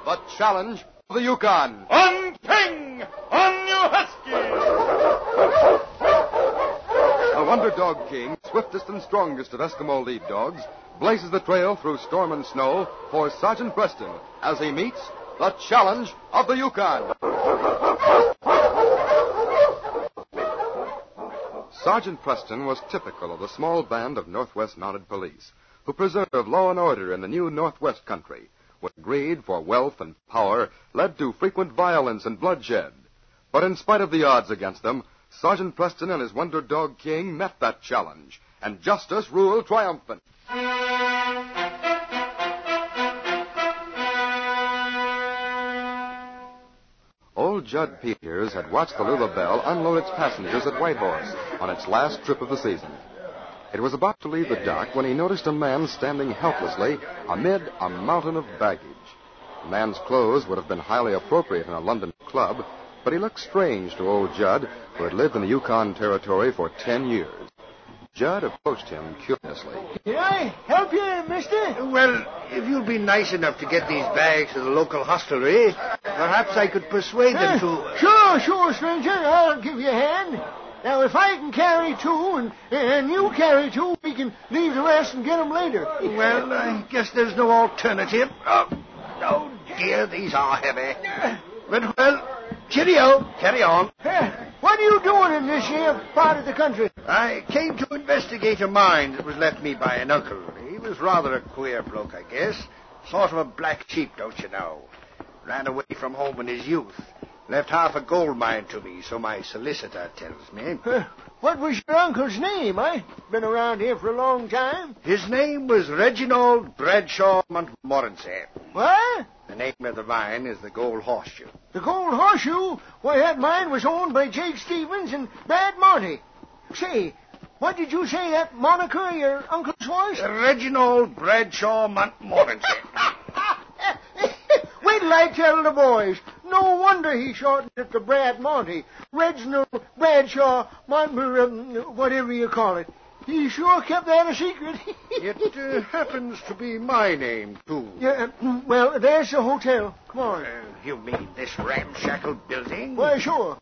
the challenge of the Yukon. On King! On you husky! The Wonder Dog King, swiftest and strongest of Eskimo lead dogs, blazes the trail through storm and snow for Sergeant Preston as he meets the challenge of the Yukon. Sergeant Preston was typical of the small band of Northwest Mounted Police who preserve law and order in the new Northwest country, where greed for wealth and power led to frequent violence and bloodshed. But in spite of the odds against them, Sergeant Preston and his Wonder Dog King met that challenge, and justice ruled triumphant. Old Judd Peters had watched the Lula Belle unload its passengers at Whitehorse on its last trip of the season. It was about to leave the dock when he noticed a man standing helplessly amid a mountain of baggage. The man's clothes would have been highly appropriate in a London club, but he looked strange to old Judd, who had lived in the Yukon Territory for 10 years. Judd approached him curiously. Can I help you, mister? Well, if you'll be nice enough to get these bags to the local hostelry, perhaps I could persuade them to... Sure, stranger. I'll give you a hand. Now, if I can carry two and you carry two, we can leave the rest and get them later. Well, I guess there's no alternative. Oh, dear, these are heavy. But, well, cheerio. Carry on. What are you doing in this here part of the country? I came to investigate a mine that was left me by an uncle. He was rather a queer bloke, I guess. Sort of a black sheep, don't you know. Ran away from home in his youth. Left half a gold mine to me, so my solicitor tells me. What was your uncle's name? I've been around here for a long time. His name was Reginald Bradshaw Montmorency. What? The name of the mine is the Gold Horseshoe. The Gold Horseshoe? Why, that mine was owned by Jake Stevens and Brad Monty. Say, what did you say that moniker your uncle's was? Reginald Bradshaw Montmorency. Wait till I tell the boys. No wonder he shortened it to Brad Monty. Reginald Bradshaw Montmorency, whatever you call it. He sure kept that a secret. It happens to be my name, too. Yeah, well, there's the hotel. Come on. You mean this ramshackle building? Why, sure.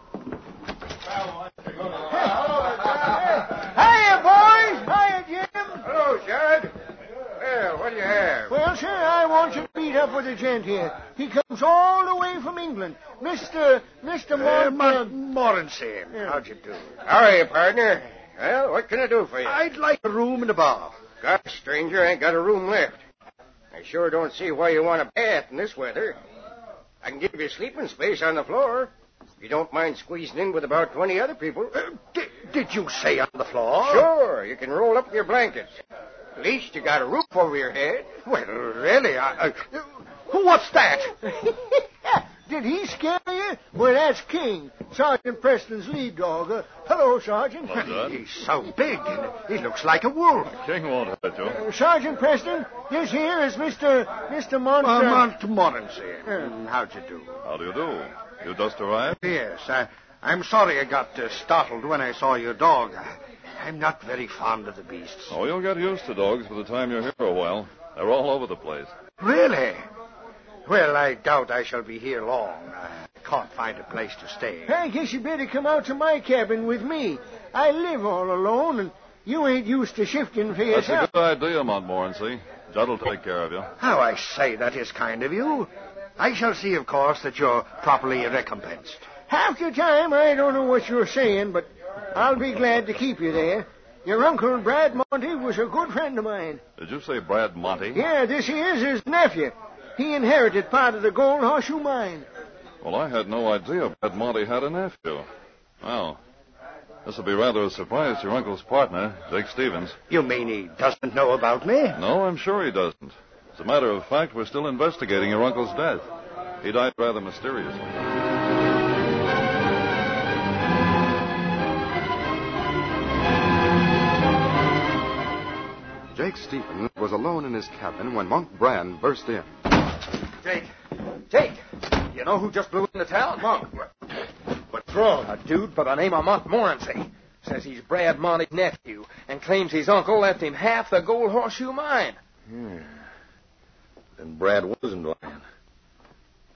Hiya, boys. Hiya, Jim. Hello, Judd. Well, what do you have? Well, sir, I want you to meet up with a gent here. He comes all the way from England. Mr. Montmorency. Yeah. How'd you do? How are you, partner? Well, what can I do for you? I'd like a room and a bath. Gosh, stranger, I ain't got a room left. I sure don't see why you want a bath in this weather. I can give you sleeping space on the floor. If you don't mind squeezing in with about 20 other people. Did you say on the floor? Sure, you can roll up your blankets. At least you got a roof over your head. Well, really, what's that? Did he scare you? Well, that's King, Sergeant Preston's lead dog. Hello, Sergeant. He's so big, and he looks like a wolf. King won't hurt you. Sergeant Preston, this here is Mr. Montmorency. How'd you do? How do you do? You just arrived? Yes, I'm sorry I got startled when I saw your dog. I'm not very fond of the beasts. Oh, you'll get used to dogs by the time you're here a while. They're all over the place. Really? Well, I doubt I shall be here long. I can't find a place to stay. I guess you better come out to my cabin with me. I live all alone, and you ain't used to shifting for That's yourself. a good idea, Montmorency. Judd'll take care of you. How I say, that is kind of you. I shall see, of course, that you're properly recompensed. Half the time, I don't know what you're saying, but I'll be glad to keep you there. Your uncle, Brad Monty, was a good friend of mine. Did you say Brad Monty? Yeah, this is his nephew. He inherited part of the Gold Horseshoe mine. Well, I had no idea Brad Monty had a nephew. Well, this will be rather a surprise to your uncle's partner, Jake Stevens. You mean he doesn't know about me? No, I'm sure he doesn't. As a matter of fact, we're still investigating your uncle's death. He died rather mysteriously. Jake Stevens was alone in his cabin when Monk Brand burst in. Jake, you know who just blew into town? Monk. What's wrong? A dude by the name of Montmorency. Says he's Brad Monty's nephew and claims his uncle left him half the Gold Horseshoe mine. Then Brad wasn't lying.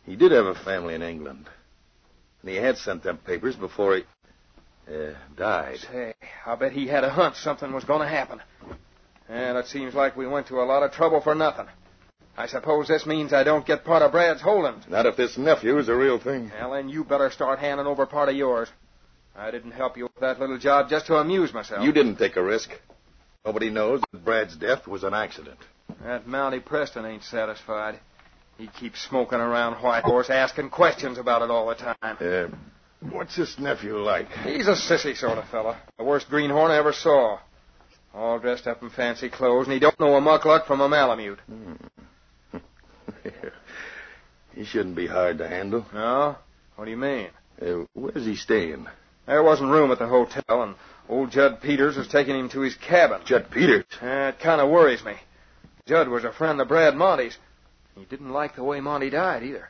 He did have a family in England. And he had sent them papers before he died. Say, I bet he had a hunch something was going to happen. And it seems like we went to a lot of trouble for nothing. I suppose this means I don't get part of Brad's holdings. Not if this nephew is a real thing. Well, then you better start handing over part of yours. I didn't help you with that little job just to amuse myself. You didn't take a risk. Nobody knows that Brad's death was an accident. That Mountie Preston ain't satisfied. He keeps smoking around Whitehorse, asking questions about it all the time. What's this nephew like? He's a sissy sort of fella. The worst greenhorn I ever saw. All dressed up in fancy clothes, and he don't know a muckluck from a Malamute. He shouldn't be hard to handle. No? What do you mean? Where's he staying? There wasn't room at the hotel, and old Judd Peters was taking him to his cabin. Judd Peters? It kind of worries me. Judd was a friend of Brad Monty's. He didn't like the way Monty died, either.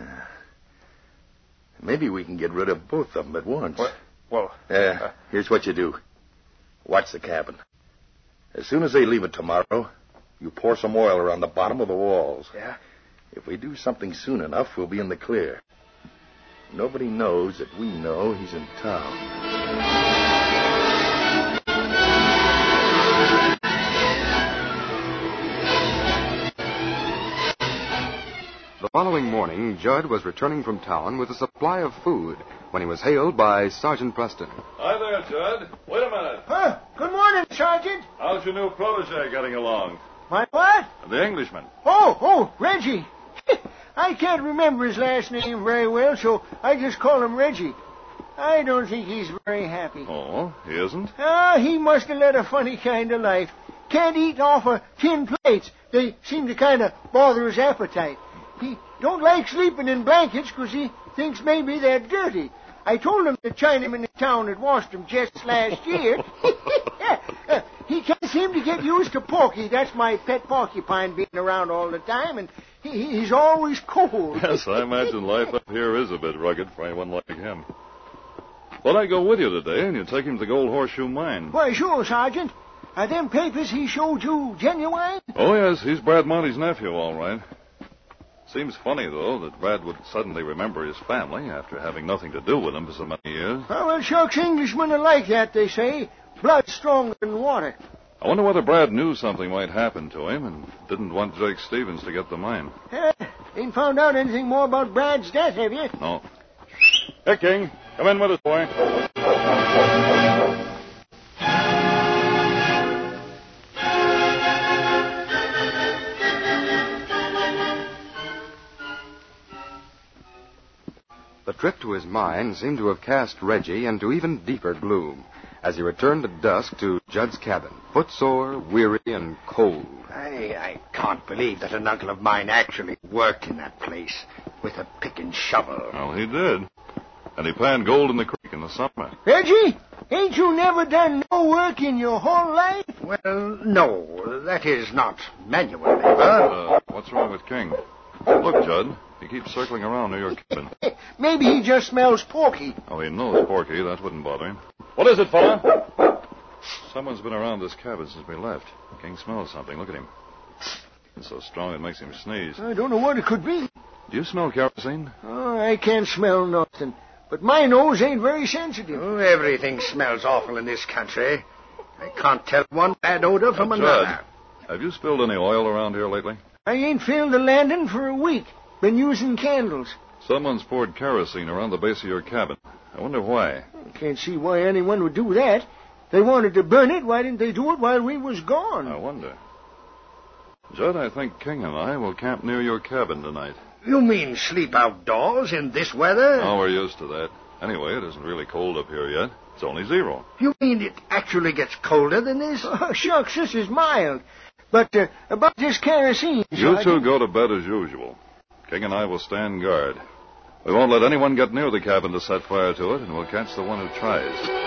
Maybe we can get rid of both of them at once. What? Well, here's what you do. Watch the cabin. As soon as they leave it tomorrow, you pour some oil around the bottom of the walls. Yeah? If we do something soon enough, we'll be in the clear. Nobody knows that we know he's in town. The following morning, Judd was returning from town with a supply of food when he was hailed by Sergeant Preston. Hi there, Judd. Wait a minute. Good morning, Sergeant. How's your new protege getting along? My what? The Englishman. Oh, Reggie. I can't remember his last name very well, so I just call him Reggie. I don't think he's very happy. Oh, he isn't? He must have led a funny kind of life. Can't eat off of tin plates. They seem to kind of bother his appetite. He don't like sleeping in blankets because he thinks maybe they're dirty. I told him the Chinaman in town had washed them just last year. He can't seem to get used to Porky. That's my pet porcupine being around all the time, and he's always cold. Yes, I imagine life up here is a bit rugged for anyone like him. Thought I'd go with you today, and you take him to the Gold Horseshoe Mine. Why, sure, Sergeant. Are them papers he showed you genuine? Oh, yes, he's Brad Monty's nephew, all right. Seems funny, though, that Brad would suddenly remember his family after having nothing to do with them for so many years. Well, shucks, Englishmen are like that, they say. Blood stronger than water. I wonder whether Brad knew something might happen to him and didn't want Jake Stevens to get the mine. Ain't found out anything more about Brad's death, have you? No. Here, King. Come in with us, boy. The trip to his mine seemed to have cast Reggie into even deeper gloom as he returned at dusk to Judd's cabin, footsore, weary, and cold. I can't believe that an uncle of mine actually worked in that place with a pick and shovel. Well, he did. And he panned gold in the creek in the summer. Reggie, ain't you never done no work in your whole life? Well, no, that is not manual labor. What's wrong with King? Look, Judd, he keeps circling around near your cabin. Maybe he just smells Porky. Oh, he knows Porky. That wouldn't bother him. What is it, fella? Someone's been around this cabin since we left. King smells something. Look at him. It's so strong it makes him sneeze. I don't know what it could be. Do you smell kerosene? Oh, I can't smell nothing. But my nose ain't very sensitive. Oh, everything smells awful in this country. I can't tell one bad odor from another. Judd, have you spilled any oil around here lately? I ain't filled the lantern for a week. Been using candles. Someone's poured kerosene around the base of your cabin. I wonder why. Can't see why anyone would do that. They wanted to burn it. Why didn't they do it while we was gone? I wonder. Judd, I think King and I will camp near your cabin tonight. You mean sleep outdoors in this weather? Oh, we're used to that. Anyway, it isn't really cold up here yet. It's only 0. You mean it actually gets colder than this? Oh, shucks, this is mild. But about this kerosene, You Sergeant. two go to bed as usual. King and I will stand guard. We won't let anyone get near the cabin to set fire to it, and we'll catch the one who tries.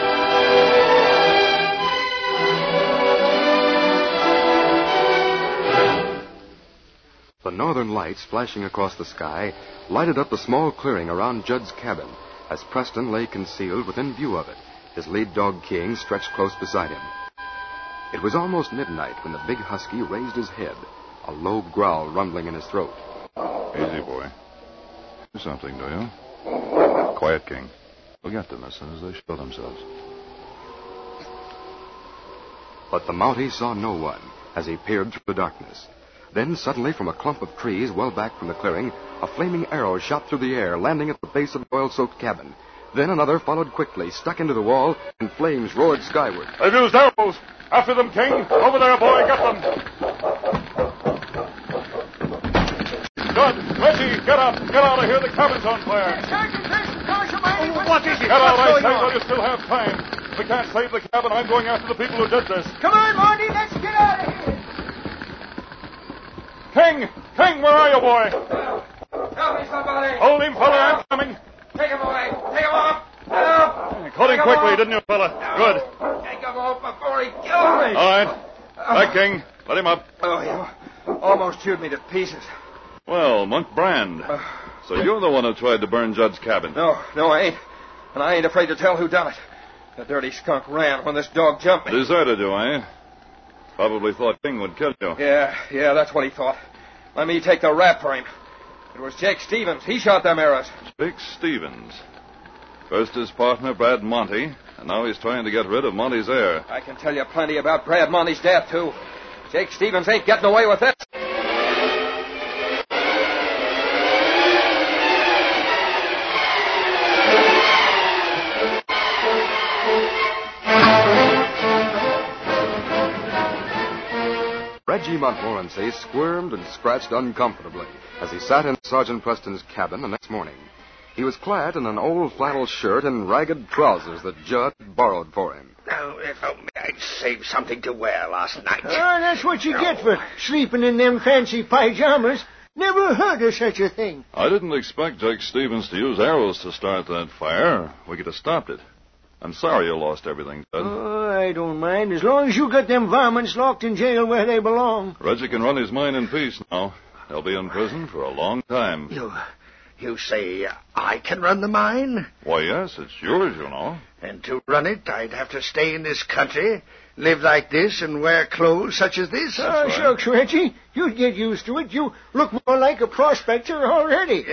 The northern lights flashing across the sky lighted up the small clearing around Judd's cabin as Preston lay concealed within view of it, his lead dog King stretched close beside him. It was almost midnight when the big husky raised his head, a low growl rumbling in his throat. Easy, boy. Do something, do you? Quiet, King. We'll get them as soon as they show themselves. But the Mountie saw no one as he peered through the darkness. Then suddenly, from a clump of trees well back from the clearing, a flaming arrow shot through the air, landing at the base of the oil-soaked cabin. Then another followed quickly, stuck into the wall, and flames roared skyward. They've used arrows! After them, King! Over there, boy! Get them! Good! Reggie, get up! Get out of here! The cabin's on fire! Sergeant Preston, what is it? Get out, I What's say, going while on? you still have time. If we can't save the cabin, I'm going after the people who did this. Come on, Monty, let's get out of here. King! King, where are you, boy? Help me, somebody. Hold him, fella, I'm coming. Take him away. Take him off. Help. Caught him quickly, didn't you, fella? Good. Take him off before he kills me. All right. Back, King. Let him up. Oh, you almost chewed me to pieces. Well, Monk Brand. So you're the one who tried to burn Judd's cabin. No, I ain't. And I ain't afraid to tell who done it. The dirty skunk ran when this dog jumped me. Deserted you, eh? Probably thought King would kill you. Yeah, that's what he thought. Let me take the rap for him. It was Jake Stevens. He shot them arrows. Jake Stevens. First his partner, Brad Monty, and now he's trying to get rid of Monty's heir. I can tell you plenty about Brad Monty's death, too. Jake Stevens ain't getting away with this. Reggie Montmorency squirmed and scratched uncomfortably as he sat in Sergeant Preston's cabin the next morning. He was clad in an old flannel shirt and ragged trousers that Judd borrowed for him. Now, if only I'd saved something to wear last night. That's what you get for sleeping in them fancy pajamas. Never heard of such a thing. I didn't expect Jake Stevens to use arrows to start that fire. We could have stopped it. I'm sorry you lost everything, Judd. Oh, I don't mind, as long as you got them varmints locked in jail where they belong. Reggie can run his mine in peace now. He'll be in prison for a long time. You say I can run the mine? Why, yes, it's yours, you know. And to run it, I'd have to stay in this country, live like this, and wear clothes such as this? Oh, shucks, Reggie. You'd get used to it. You look more like a prospector already.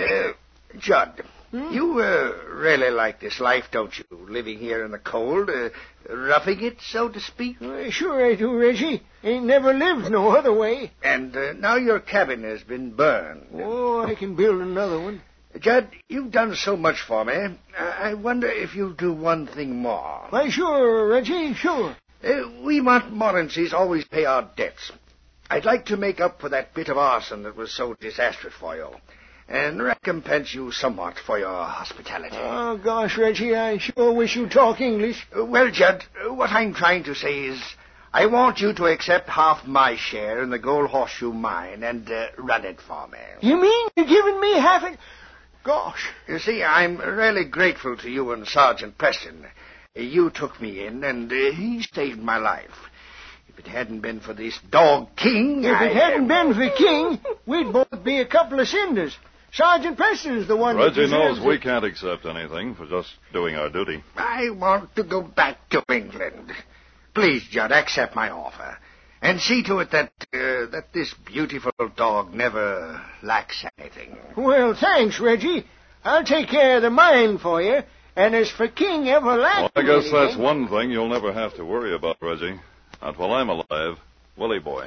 Judd, you really like this life, don't you? Living here in the cold, roughing it, so to speak? Sure I do, Reggie. Ain't never lived no other way. And now your cabin has been burned. Oh, I can build another one. Judd, you've done so much for me. I wonder if you'll do one thing more. Why, sure, Reggie, sure. We Montmorencys always pay our debts. I'd like to make up for that bit of arson that was so disastrous for you, and recompense you somewhat for your hospitality. Oh, gosh, Reggie, I sure wish you'd talk English. Well, Judd, what I'm trying to say is I want you to accept half my share in the Gold Horseshoe Mine and run it for me. You mean you're giving me half it? Gosh. You see, I'm really grateful to you and Sergeant Preston. You took me in, and he saved my life. If it hadn't been for this dog King... If it hadn't been for King, we'd both be a couple of cinders. Sergeant Preston's the one Reggie that knows deserves we it. can't accept anything for just doing our duty. I want to go back to England. Please, Judd, accept my offer. And see to it that this beautiful dog never lacks anything. Well, thanks, Reggie. I'll take care of the mine for you. And as for King ever lacking Well, I guess anything... that's one thing you'll never have to worry about, Reggie. Not while I'm alive. Willie boy.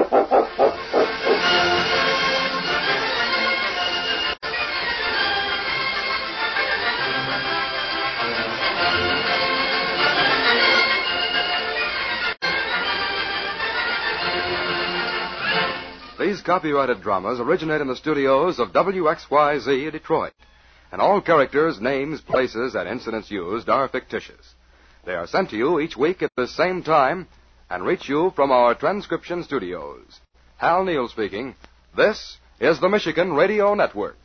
These copyrighted dramas originate in the studios of WXYZ Detroit, and all characters, names, places, and incidents used are fictitious. They are sent to you each week at the same time and reach you from our transcription studios. Hal Neal speaking. This is the Michigan Radio Network.